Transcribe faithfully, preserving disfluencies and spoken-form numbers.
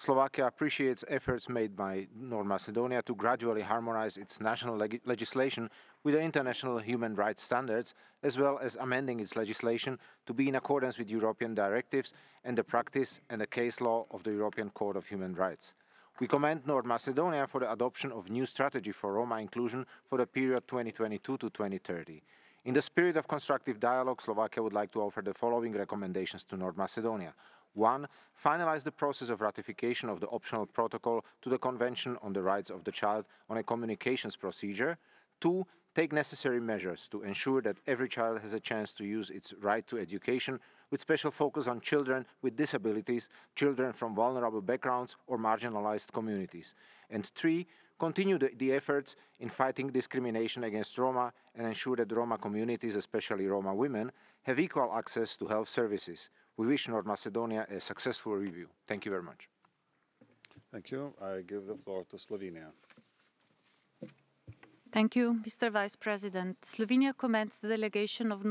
Slovakia appreciates efforts made by North Macedonia to gradually harmonize its national leg legislation with the international human rights standards, as well as amending its legislation to be in accordance with European directives and the practice and the case law of the European Court of Human Rights. We commend North Macedonia for the adoption of new strategy for Roma inclusion for the period twenty twenty-two to twenty thirty. In the spirit of constructive dialogue, Slovakia would like to offer the following recommendations to North Macedonia. One, finalize the process of ratification of the optional protocol to the Convention on the Rights of the Child on a communications procedure. Two, take necessary measures to ensure that every child has a chance to use its right to education, with special focus on children with disabilities, children from vulnerable backgrounds or marginalized communities. And three, continue the, the efforts in fighting discrimination against Roma and ensure that Roma communities, especially Roma women, have equal access to health services. We wish North Macedonia a successful review. Thank you very much. Thank you. I give the floor to Slovenia. Thank you, Mister Vice President. Slovenia commends the delegation of